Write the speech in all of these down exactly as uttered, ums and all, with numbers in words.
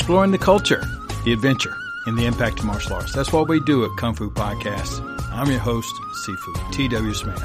exploring the culture, the adventure, and the impact of martial arts. That's what we do at Kung Fu Podcast. I'm your host, Sifu, T W. Smith.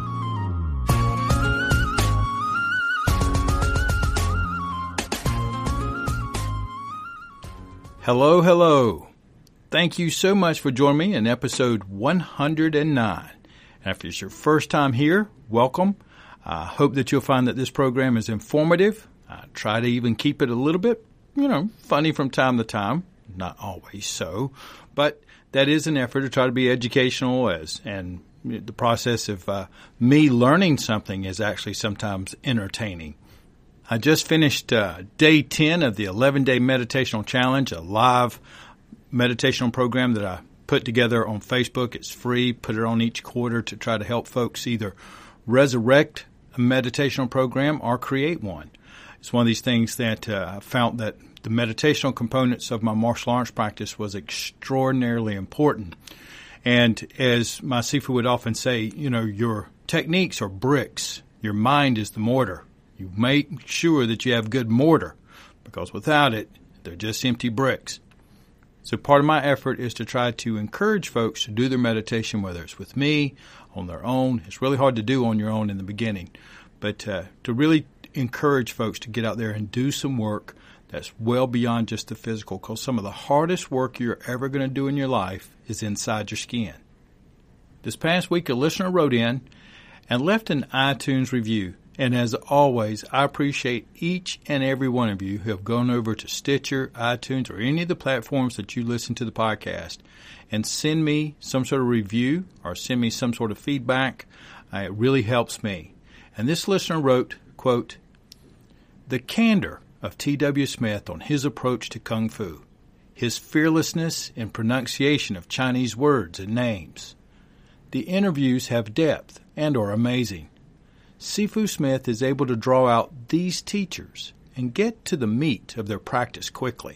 Hello, hello. Thank you so much for joining me in episode one hundred nine. And if it's your first time here, welcome. I hope that you'll find that this program is informative. I try to even keep it a little bit, you know, funny from time to time. Not always so, but that is an effort to try to be educational, as and the process of uh, me learning something is actually sometimes entertaining. I just finished uh, day ten of the eleven-day meditational challenge, a live meditational program that I put together on Facebook. It's free. Put it on each quarter to try to help folks either resurrect a meditational program or create one. It's one of these things that uh, I found that the meditational components of my martial arts practice was extraordinarily important. And as my Sifu would often say, you know, your techniques are bricks. Your mind is the mortar. You make sure that you have good mortar, because without it, they're just empty bricks. So part of my effort is to try to encourage folks to do their meditation, whether it's with me, on their own. It's really hard to do on your own in the beginning, but uh, to really encourage folks to get out there and do some work that's well beyond just the physical, because some of the hardest work you're ever going to do in your life is inside your skin. This past week, a listener wrote in and left an iTunes review. And as always, I appreciate each and every one of you who have gone over to Stitcher, iTunes, or any of the platforms that you listen to the podcast and send me some sort of review or send me some sort of feedback. Uh, it really helps me. And this listener wrote, quote, "The candor of T W. Smith on his approach to Kung Fu, his fearlessness in pronunciation of Chinese words and names. The interviews have depth and are amazing. Sifu Smith is able to draw out these teachers and get to the meat of their practice quickly.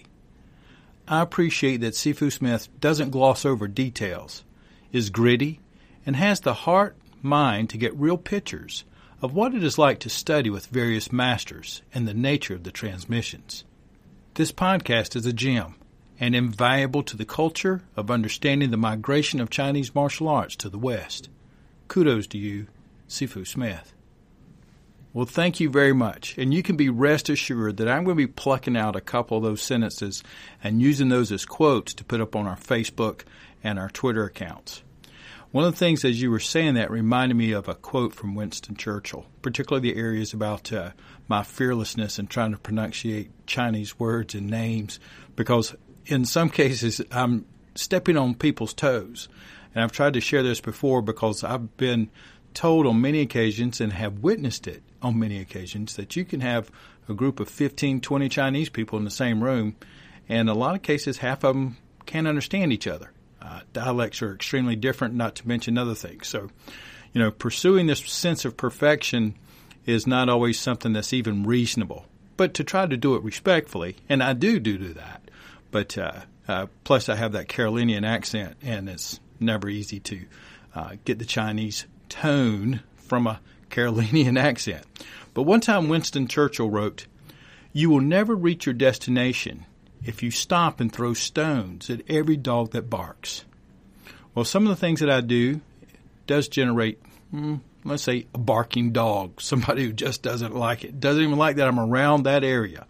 I appreciate that Sifu Smith doesn't gloss over details, is gritty, and has the heart, mind to get real pictures of what it is like to study with various masters and the nature of the transmissions. This podcast is a gem and invaluable to the culture of understanding the migration of Chinese martial arts to the West. Kudos to you, Sifu Smith." Well, thank you very much. And you can be rest assured that I'm going to be plucking out a couple of those sentences and using those as quotes to put up on our Facebook and our Twitter accounts. One of the things, as you were saying that, reminded me of a quote from Winston Churchill, particularly the areas about uh, my fearlessness in trying to pronunciate Chinese words and names, because in some cases I'm stepping on people's toes. And I've tried to share this before because I've been told on many occasions and have witnessed it on many occasions that you can have a group of fifteen, twenty Chinese people in the same room, and in a lot of cases half of them can't understand each other. Uh, dialects are extremely different, not to mention other things. So, you know, pursuing this sense of perfection is not always something that's even reasonable. But to try to do it respectfully, and I do do, do that, but uh, uh, plus I have that Carolinian accent, and it's never easy to uh, get the Chinese tone from a Carolinian accent. But one time Winston Churchill wrote, "You will never reach your destination if you stop and throw stones at every dog that barks." Well, some of the things that I do does generate, mm, let's say, a barking dog, somebody who just doesn't like it, doesn't even like that I'm around that area.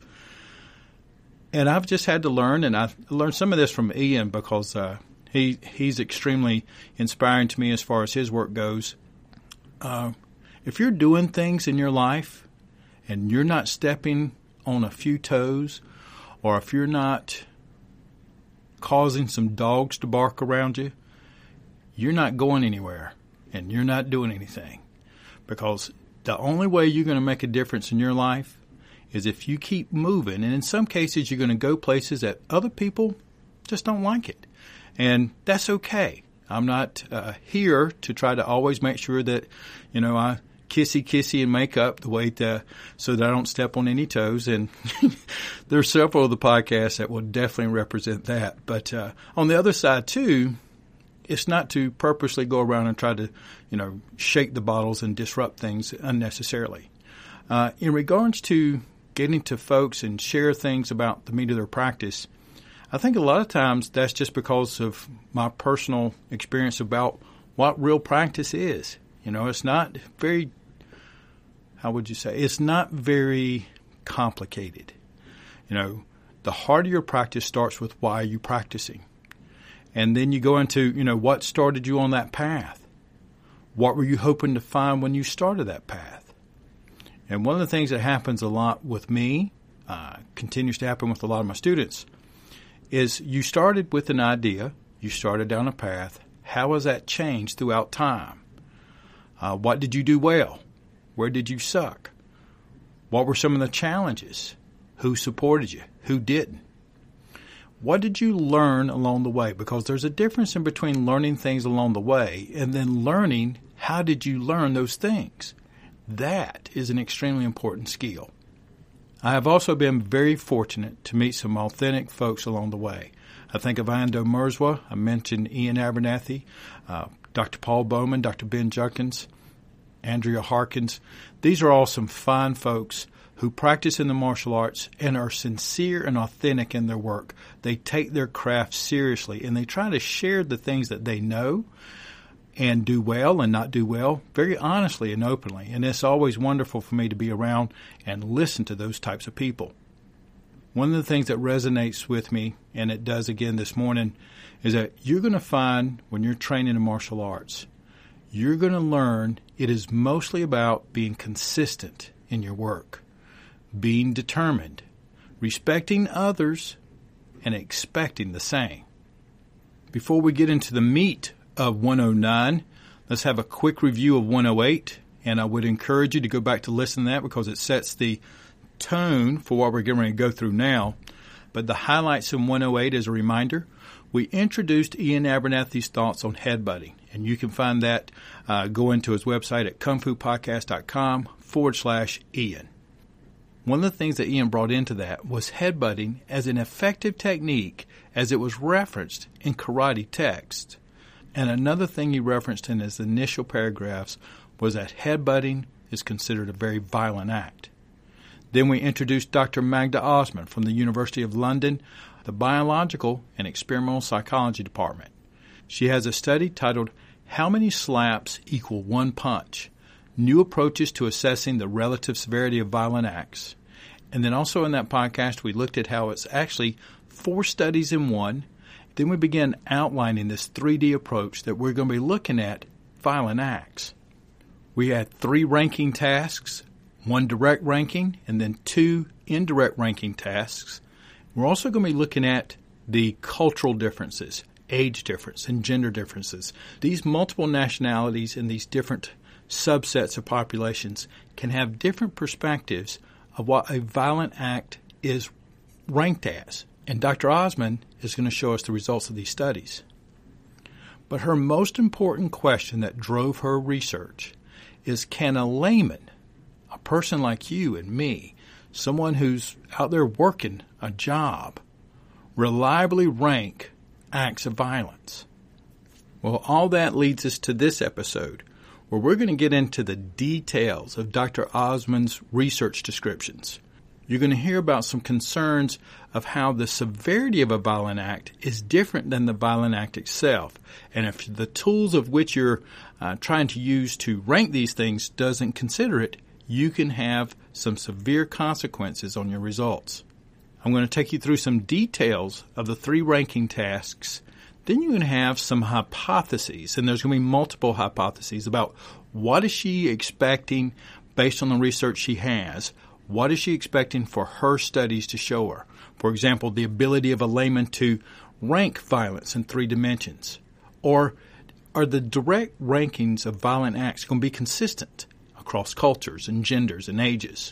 And I've just had to learn, and I learned some of this from Ian because uh, he he's extremely inspiring to me as far as his work goes. Uh, if you're doing things in your life and you're not stepping on a few toes, or if you're not causing some dogs to bark around you, you're not going anywhere and you're not doing anything. Because the only way you're going to make a difference in your life is if you keep moving. And in some cases, you're going to go places that other people just don't like it. And that's okay. I'm not uh, here to try to always make sure that, you know, I kissy kissy and make up the way to, so that I don't step on any toes. And there's several of the podcasts that will definitely represent that. But uh, on the other side, too, it's not to purposely go around and try to, you know, shake the bottles and disrupt things unnecessarily. Uh, in regards to getting to folks and share things about the meat of their practice, I think a lot of times that's just because of my personal experience about what real practice is. You know, it's not very, how would you say, it's not very complicated. You know, the heart of your practice starts with why are you practicing? And then you go into, you know, what started you on that path? What were you hoping to find when you started that path? And one of the things that happens a lot with me, uh, continues to happen with a lot of my students, is you started with an idea, you started down a path. How has that changed throughout time? Uh, what did you do well? Where did you suck? What were some of the challenges? Who supported you? Who didn't? What did you learn along the way? Because there's a difference in between learning things along the way and then learning how did you learn those things. That is an extremely important skill. I have also been very fortunate to meet some authentic folks along the way. I think of Ando Merzwa, I mentioned Ian Abernathy, uh, Doctor Paul Bowman, Doctor Ben Judkins, Andrea Harkins. These are all some fine folks who practice in the martial arts and are sincere and authentic in their work. They take their craft seriously, and they try to share the things that they know and do well and not do well very honestly and openly. And it's always wonderful for me to be around and listen to those types of people. One of the things that resonates with me, and it does again this morning, is that you're going to find when you're training in martial arts, you're going to learn it is mostly about being consistent in your work, being determined, respecting others, and expecting the same. Before we get into the meat of one oh nine, let's have a quick review of one oh eight, and I would encourage you to go back to listen to that because it sets the tone for what we're getting ready to go through now. But the highlights in one oh eight, as a reminder, we introduced Ian Abernathy's thoughts on headbutting, and you can find that uh, go into his website at kungfupodcast.com forward slash Ian. One of the things that Ian brought into that was headbutting as an effective technique as it was referenced in karate texts. And another thing he referenced in his initial paragraphs was that headbutting is considered a very violent act. Then we introduced Doctor Magda Osman from the University of London, the Biological and Experimental Psychology Department. She has a study titled, How Many Slaps Equal One Punch? New Approaches to Assessing the Relative Severity of Violent Acts. And then also in that podcast, we looked at how it's actually four studies in one. Then we began outlining this three D approach that we're going to be looking at violent acts. We had three ranking tasks, one direct ranking, and then two indirect ranking tasks. We're also going to be looking at the cultural differences, age difference, and gender differences. These multiple nationalities and these different subsets of populations can have different perspectives of what a violent act is ranked as. And Doctor Osman is going to show us the results of these studies. But her most important question that drove her research is, can a layman, a person like you and me, someone who's out there working a job, reliably rank acts of violence? Well, all that leads us to this episode, where we're going to get into the details of Doctor Osman's research descriptions. You're going to hear about some concerns of how the severity of a violent act is different than the violent act itself. And if the tools of which you're uh, trying to use to rank these things doesn't consider it, you can have some severe consequences on your results. I'm going to take you through some details of the three ranking tasks. Then you're going to have some hypotheses, and there's going to be multiple hypotheses about what is she expecting based on the research she has. What is she expecting for her studies to show her? For example, the ability of a layman to rank violence in three dimensions. Or are the direct rankings of violent acts going to be consistent across cultures and genders and ages?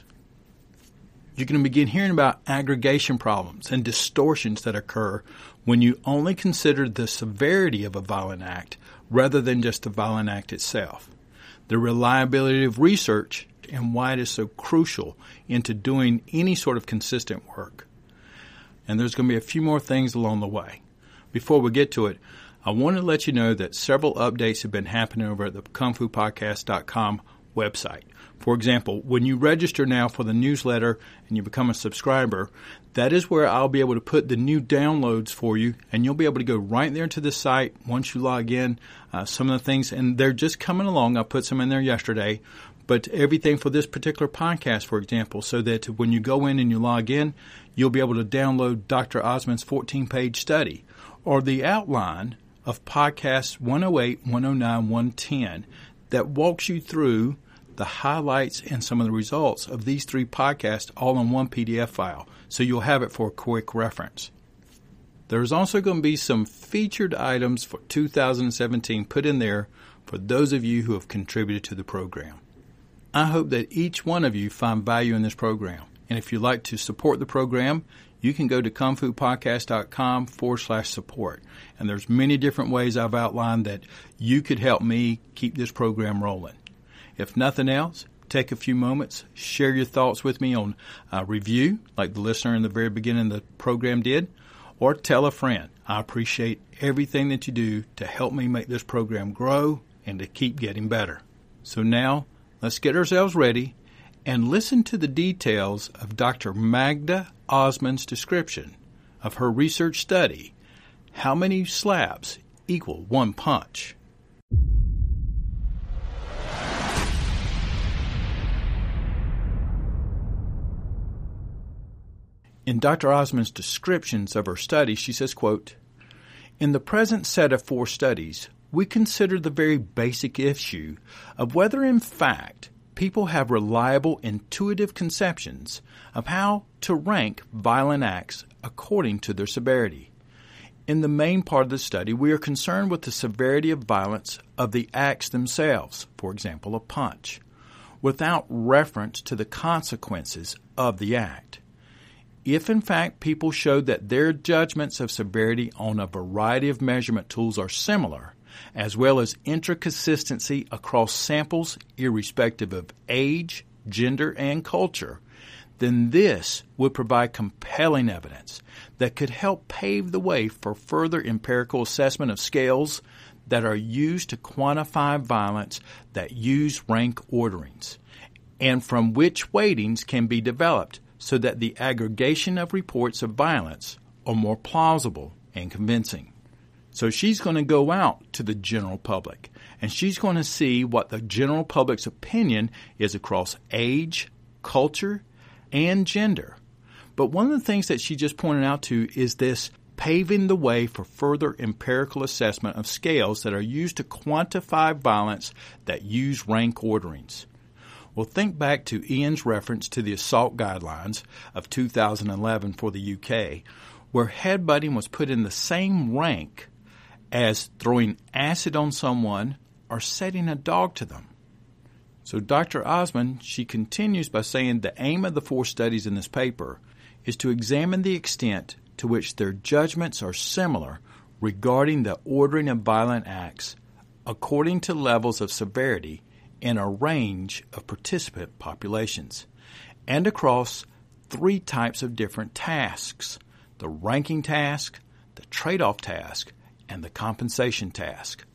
You're going to begin hearing about aggregation problems and distortions that occur when you only consider the severity of a violent act rather than just the violent act itself. The reliability of research and why it is so crucial into doing any sort of consistent work. And there's going to be a few more things along the way. Before we get to it, I want to let you know that several updates have been happening over at the kung fu podcast dot com website. For example, when you register now for the newsletter and you become a subscriber, that is where I'll be able to put the new downloads for you, and you'll be able to go right there to the site once you log in. Uh, some of the things, and they're just coming along. I put some in there yesterday, but everything for this particular podcast, for example, so that when you go in and you log in, you'll be able to download Doctor Osmond's fourteen-page study or the outline of podcasts one oh eight, one oh nine, one ten that walks you through the highlights and some of the results of these three podcasts all in one P D F file, so you'll have it for a quick reference. There's also going to be some featured items for two thousand seventeen put in there for those of you who have contributed to the program. I hope that each one of you find value in this program. And if you'd like to support the program, you can go to kungfupodcast.com forward slash support. And there's many different ways I've outlined that you could help me keep this program rolling. If nothing else, take a few moments, share your thoughts with me on a review, like the listener in the very beginning of the program did, or tell a friend. I appreciate everything that you do to help me make this program grow and to keep getting better. So now, let's get ourselves ready and listen to the details of Doctor Magda Osmond's description of her research study, How Many Slaps Equal One Punch? In Doctor Osmond's descriptions of her study, she says, quote, "In the present set of four studies, we consider the very basic issue of whether in fact people have reliable intuitive conceptions of how to rank violent acts according to their severity. In the main part of the study, we are concerned with the severity of violence of the acts themselves, for example, a punch, without reference to the consequences of the act. If, in fact, people show that their judgments of severity on a variety of measurement tools are similar, as well as intraconsistency across samples irrespective of age, gender, and culture, then this would provide compelling evidence that could help pave the way for further empirical assessment of scales that are used to quantify violence that use rank orderings, and from which weightings can be developed so that the aggregation of reports of violence are more plausible and convincing." So she's going to go out to the general public, and she's going to see what the general public's opinion is across age, culture, and gender. But one of the things that she just pointed out to is this paving the way for further empirical assessment of scales that are used to quantify violence that use rank orderings. Well, think back to Ian's reference to the assault guidelines of two thousand eleven for the U K, where headbutting was put in the same rank as throwing acid on someone or setting a dog to them. So Doctor Osmond, she continues by saying the aim of the four studies in this paper is to examine the extent to which their judgments are similar regarding the ordering of violent acts according to levels of severity in a range of participant populations, and across three types of different tasks: the ranking task, the trade-off task, and the compensation task.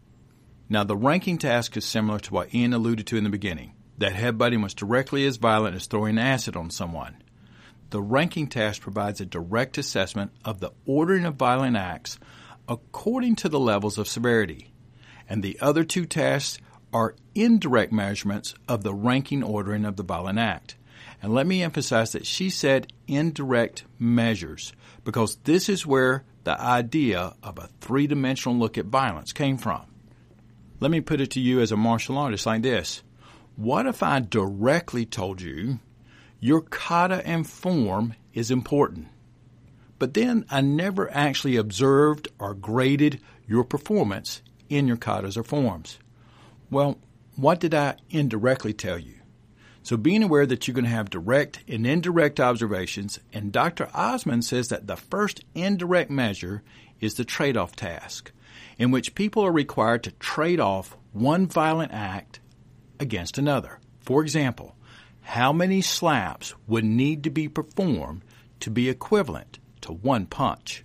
Now, the ranking task is similar to what Ian alluded to in the beginning, that headbutting was directly as violent as throwing acid on someone. The ranking task provides a direct assessment of the ordering of violent acts according to the levels of severity, and the other two tasks are indirect measurements of the ranking ordering of the violent act. And let me emphasize that she said indirect measures, because this is where the idea of a three-dimensional look at violence came from. Let me put it to you as a martial artist like this. What if I directly told you your kata and form is important, but then I never actually observed or graded your performance in your katas or forms? Well, what did I indirectly tell you? So being aware that you're going to have direct and indirect observations, and Doctor Osmond says that the first indirect measure is the trade-off task, in which people are required to trade off one violent act against another. For example, how many slaps would need to be performed to be equivalent to one punch?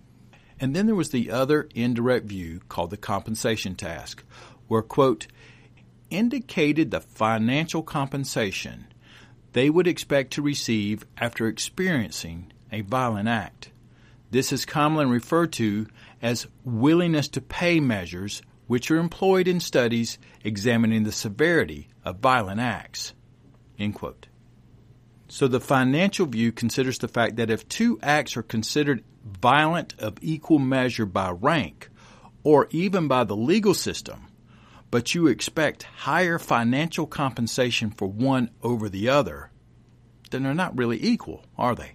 And then there was the other indirect view called the compensation task, where, quote, indicated the financial compensation they would expect to receive after experiencing a violent act. This is commonly referred to as willingness to pay measures, which are employed in studies examining the severity of violent acts." End quote. So the financial view considers the fact that if two acts are considered violent of equal measure by rank, or even by the legal system, but you expect higher financial compensation for one over the other, then they're not really equal, are they?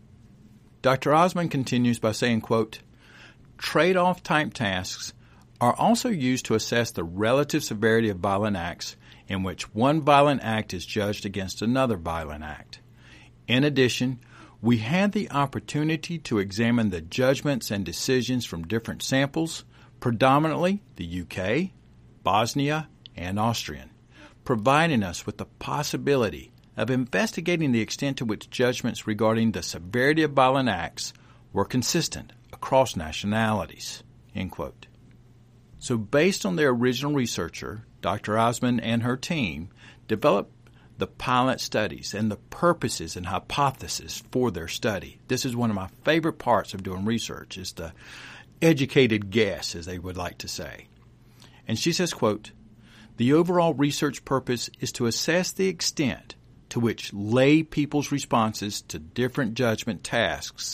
Doctor Osmond continues by saying, quote, "Trade-off type tasks are also used to assess the relative severity of violent acts in which one violent act is judged against another violent act. In addition, we had the opportunity to examine the judgments and decisions from different samples, predominantly the U K, Bosnia, and Austrian, providing us with the possibility of investigating the extent to which judgments regarding the severity of violent acts were consistent across nationalities." End quote. So based on their original researcher, Doctor Osmond and her team developed the pilot studies and the purposes and hypotheses for their study. This is one of my favorite parts of doing research, is the educated guess, as they would like to say. And she says, quote, "The overall research purpose is to assess the extent to which lay people's responses to different judgment tasks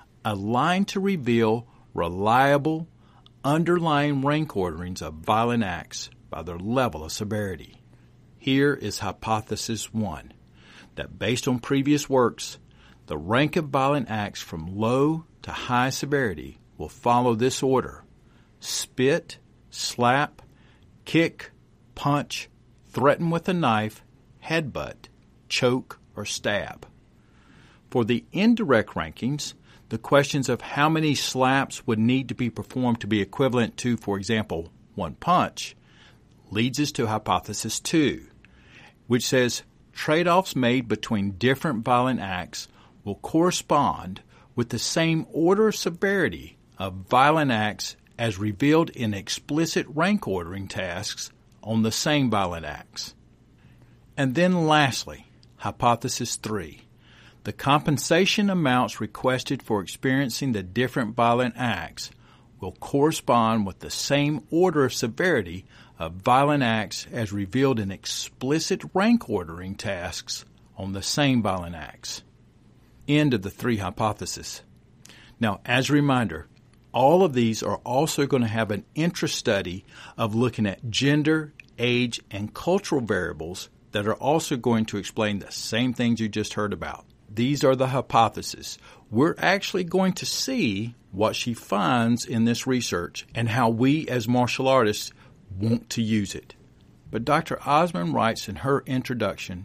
align to reveal reliable, underlying rank orderings of violent acts by their level of severity. Here is hypothesis one, that based on previous works, the rank of violent acts from low to high severity will follow this order: spit, slap, kick, punch, threaten with a knife, headbutt, choke, or stab. For the indirect rankings, the questions of how many slaps would need to be performed to be equivalent to, for example, one punch, leads us to hypothesis two, which says trade-offs made between different violent acts will correspond with the same order of severity of violent acts as revealed in explicit rank ordering tasks on the same violent acts. And then lastly, hypothesis three, the compensation amounts requested for experiencing the different violent acts will correspond with the same order of severity of violent acts as revealed in explicit rank ordering tasks on the same violent acts. End of the three hypotheses. Now, as a reminder, all of these are also going to have an intra-study of looking at gender, age, and cultural variables that are also going to explain the same things you just heard about. These are the hypotheses. We're actually going to see what she finds in this research and how we as martial artists want to use it. But Doctor Osmond writes in her introduction,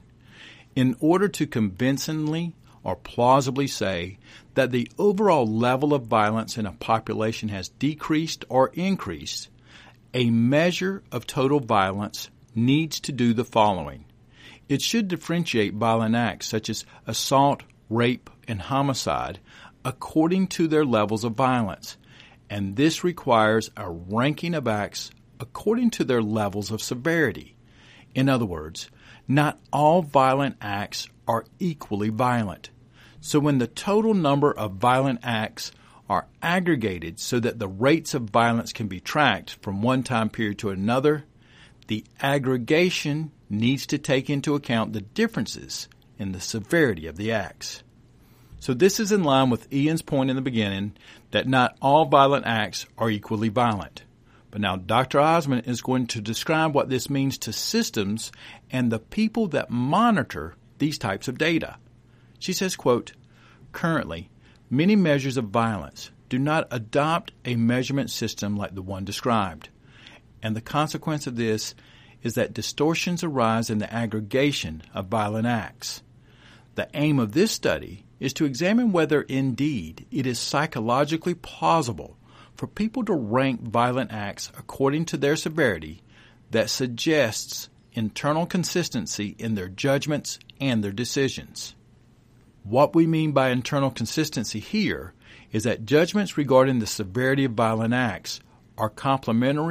in order to convincingly or plausibly say that the overall level of violence in a population has decreased or increased, a measure of total violence needs to do the following. It should differentiate violent acts such as assault, rape, and homicide according to their levels of violence, and this requires a ranking of acts according to their levels of severity. In other words, not all violent acts are equally violent. So when the total number of violent acts are aggregated so that the rates of violence can be tracked from one time period to another, the aggregation needs to take into account the differences in the severity of the acts. So this is in line with Ian's point in the beginning that not all violent acts are equally violent. But now Doctor Osmond is going to describe what this means to systems and the people that monitor these types of data. She says, quote, currently, many measures of violence do not adopt a measurement system like the one described. And the consequence of this is that distortions arise in the aggregation of violent acts. The aim of this study is to examine whether indeed it is psychologically plausible for people to rank violent acts according to their severity that suggests internal consistency in their judgments and their decisions. What we mean by internal consistency here is that judgments regarding the severity of violent acts are complementary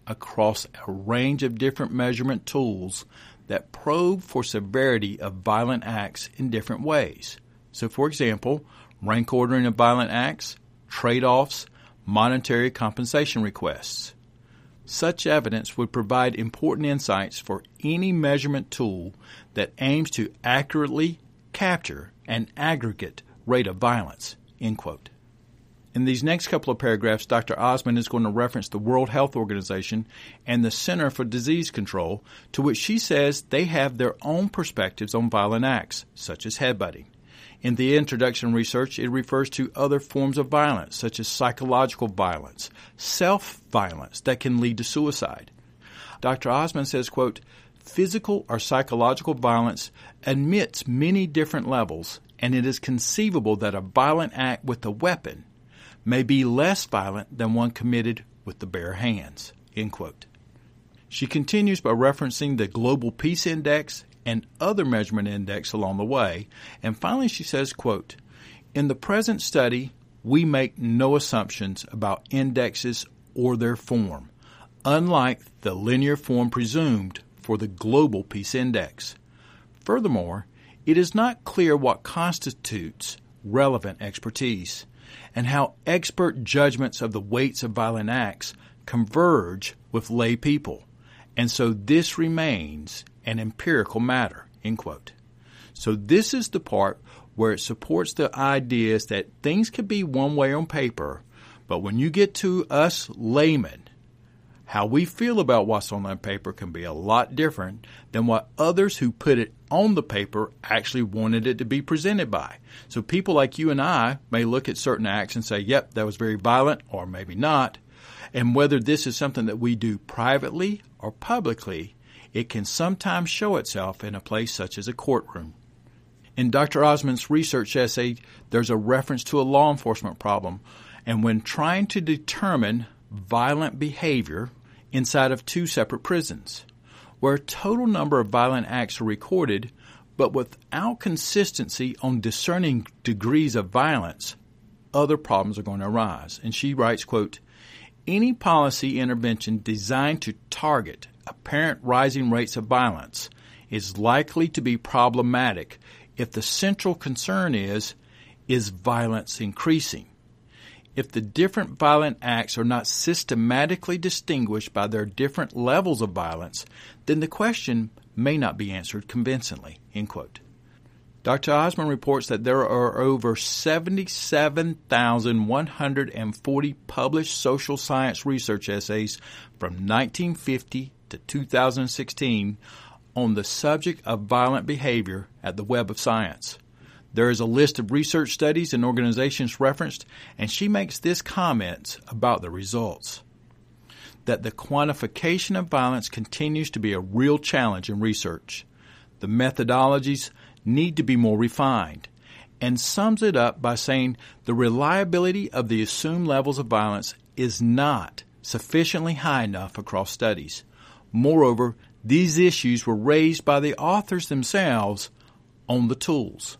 across a range of different measurement tools that probe for severity of violent acts in different ways. So, for example, rank ordering of violent acts, trade-offs, monetary compensation requests. Such evidence would provide important insights for any measurement tool that aims to accurately capture an aggregate rate of violence, end quote. In these next couple of paragraphs, Doctor Osmond is going to reference the World Health Organization and the Center for Disease Control, to which she says they have their own perspectives on violent acts, such as headbutting. In the introduction research, it refers to other forms of violence, such as psychological violence, self-violence that can lead to suicide. Doctor Osmond says, quote, physical or psychological violence admits many different levels, and it is conceivable that a violent act with a weapon may be less violent than one committed with the bare hands, end quote. She continues by referencing the Global Peace Index and other measurement index along the way, and finally she says, quote, in the present study, we make no assumptions about indexes or their form, unlike the linear form presumed for the Global Peace Index. Furthermore, it is not clear what constitutes relevant expertise and how expert judgments of the weights of violent acts converge with lay people, and so this remains an empirical matter, end quote. So this is the part where it supports the ideas that things could be one way on paper, but when you get to us laymen, how we feel about what's on that paper can be a lot different than what others who put it on the paper actually wanted it to be presented by. So people like you and I may look at certain acts and say, yep, that was very violent, or maybe not. And whether this is something that we do privately or publicly, it can sometimes show itself in a place such as a courtroom. In Doctor Osmond's research essay, there's a reference to a law enforcement problem, and when trying to determine violent behavior inside of two separate prisons, where a total number of violent acts are recorded, but without consistency on discerning degrees of violence, other problems are going to arise. And she writes, quote, any policy intervention designed to target apparent rising rates of violence is likely to be problematic if the central concern is, is violence increasing? If the different violent acts are not systematically distinguished by their different levels of violence, then the question may not be answered convincingly, end quote. Doctor Osmond reports that there are over seventy-seven thousand one hundred forty published social science research essays from nineteen fifty to two thousand sixteen on the subject of violent behavior at the Web of Science. There is a list of research studies and organizations referenced, and she makes this comment about the results: that the quantification of violence continues to be a real challenge in research. The methodologies need to be more refined, and sums it up by saying the reliability of the assumed levels of violence is not sufficiently high enough across studies. Moreover, these issues were raised by the authors themselves on the tools.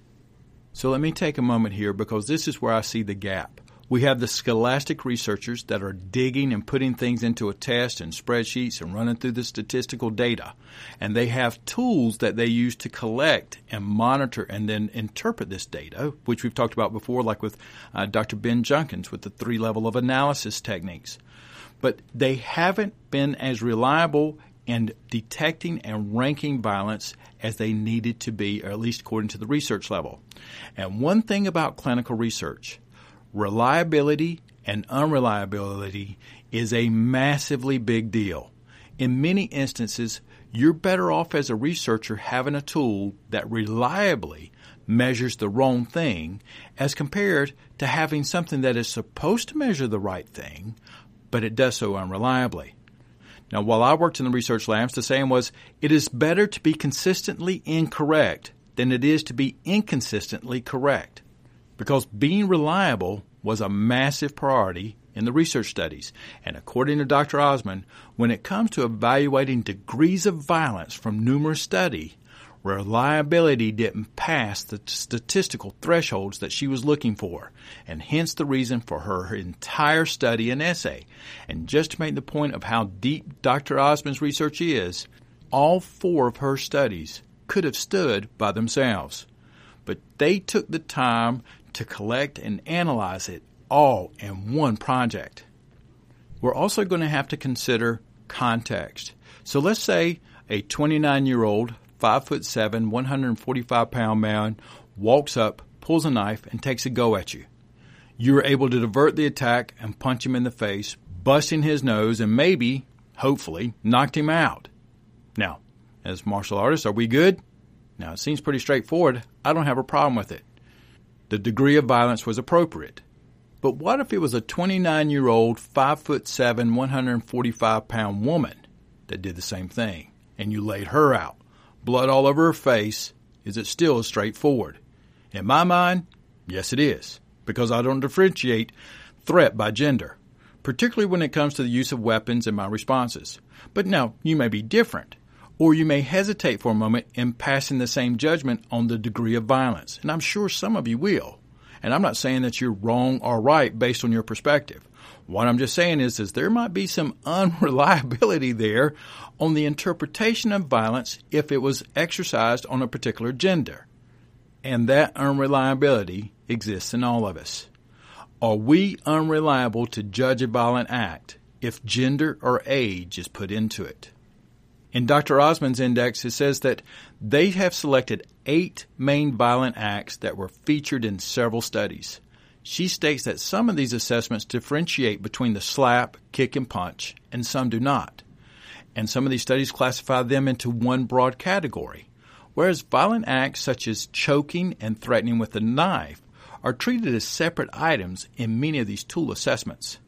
So let me take a moment here, because this is where I see the gap. We have the scholastic researchers that are digging and putting things into a test and spreadsheets and running through the statistical data. And they have tools that they use to collect and monitor and then interpret this data, which we've talked about before, like with uh, Doctor Ben Junkins with the three level of analysis techniques. But they haven't been as reliable in detecting and ranking violence as they needed to be, or at least according to the research level. And one thing about clinical research, reliability and unreliability is a massively big deal. In many instances, you're better off as a researcher having a tool that reliably measures the wrong thing as compared to having something that is supposed to measure the right thing, but it does so unreliably. Now, while I worked in the research labs, the saying was, it is better to be consistently incorrect than it is to be inconsistently correct, because being reliable was a massive priority in the research studies. And according to Doctor Osmond, when it comes to evaluating degrees of violence from numerous studies, Reliability didn't pass the statistical thresholds that she was looking for, and hence the reason for her entire study and essay. And just to make the point of how deep Doctor Osmond's research is, all four of her studies could have stood by themselves, but they took the time to collect and analyze it all in one project. We're also going to have to consider context. So let's say a twenty-nine-year-old, five foot seven, one hundred forty-five pound man walks up, pulls a knife, and takes a go at you. You are able to divert the attack and punch him in the face, busting his nose, and maybe, hopefully, knocked him out. Now, as martial artists, are we good? Now, it seems pretty straightforward. I don't have a problem with it. The degree of violence was appropriate. But what if it was a twenty-nine-year-old, five foot seven, one hundred forty-five pound woman that did the same thing, and you laid her out? Blood all over her face. Is it still as straightforward? In my mind, yes it is, because I don't differentiate threat by gender, particularly when it comes to the use of weapons in my responses. But now, you may be different, or you may hesitate for a moment in passing the same judgment on the degree of violence, and I'm sure some of you will. And I'm not saying that you're wrong or right based on your perspective. What I'm just saying is, is there might be some unreliability there on the interpretation of violence if it was exercised on a particular gender. And that unreliability exists in all of us. Are we unreliable to judge a violent act if gender or age is put into it? In Doctor Osmond's index, it says that they have selected eight main violent acts that were featured in several studies. She states that some of these assessments differentiate between the slap, kick, and punch, and some do not. And some of these studies classify them into one broad category, whereas violent acts such as choking and threatening with a knife are treated as separate items in many of these tool assessments.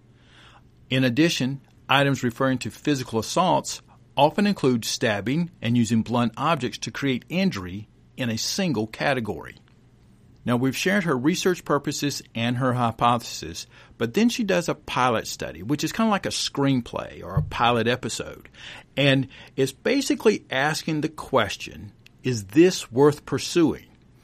In addition, items referring to physical assaults often include stabbing and using blunt objects to create injury in a single category. Now, we've shared her research purposes and her hypothesis, but then she does a pilot study, which is kind of like a screenplay or a pilot episode. And it's basically asking the question, is this worth pursuing?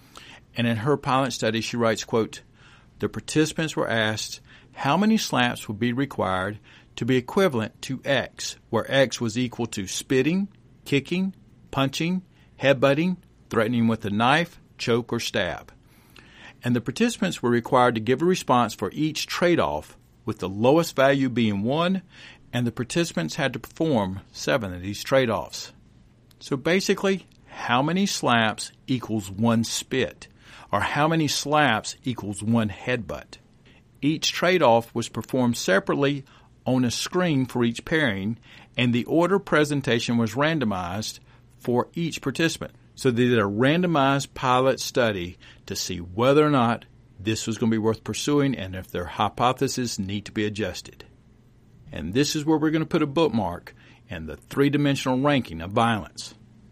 And in her pilot study, she writes, quote, the participants were asked how many slaps would be required to be equivalent to X, where X was equal to spitting, kicking, punching, headbutting, threatening with a knife, choke, or stab. And the participants were required to give a response for each trade-off, with the lowest value being one, and the participants had to perform seven of these trade-offs. So basically, how many slaps equals one spit, or how many slaps equals one headbutt. Each trade-off was performed separately on a screen for each pairing, and the order presentation was randomized for each participant. So they did a randomized pilot study to see whether or not this was going to be worth pursuing and if their hypotheses need to be adjusted. And this is where we're going to put a bookmark in the three-dimensional ranking of violence.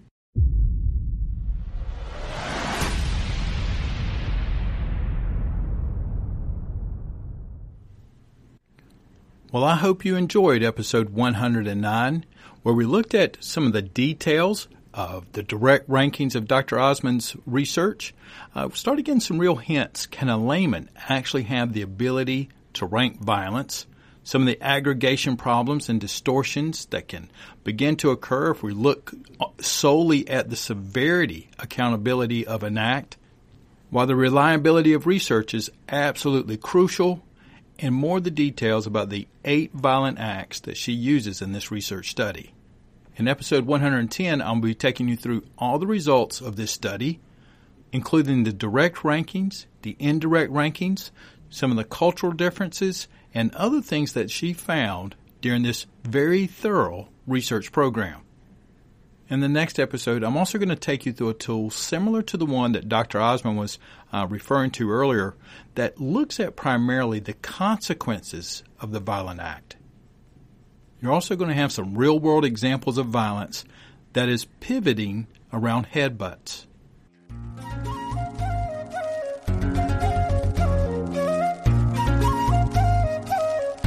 Well, I hope you enjoyed episode one hundred nine, where we looked at some of the details of the direct rankings of Doctor Osmond's research. Uh, we started getting some real hints. Can a layman actually have the ability to rank violence? Some of the aggregation problems and distortions that can begin to occur if we look solely at the severity accountability of an act. While the reliability of research is absolutely crucial, and more the details about the eight violent acts that she uses in this research study. In episode one hundred ten, I'll be taking you through all the results of this study, including the direct rankings, the indirect rankings, some of the cultural differences, and other things that she found during this very thorough research program. In the next episode, I'm also going to take you through a tool similar to the one that Doctor Osmond was uh, referring to earlier that looks at primarily the consequences of the violent act. You're also going to have some real-world examples of violence that is pivoting around headbutts.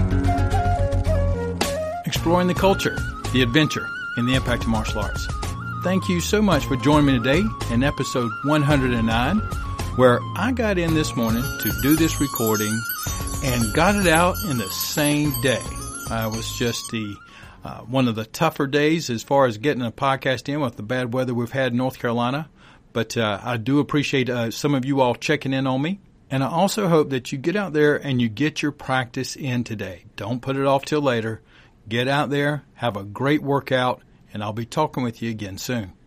Exploring the culture, the adventure, and the impact of martial arts. thank you so much for joining me today in episode one hundred nine, where I got in this morning to do this recording and got it out in the same day. Uh, it was just the uh, one of the tougher days as far as getting a podcast in with the bad weather we've had in North Carolina. But uh, I do appreciate uh, some of you all checking in on me. And I also hope that you get out there and you get your practice in today. Don't put it off till later. Get out there, have a great workout, and I'll be talking with you again soon.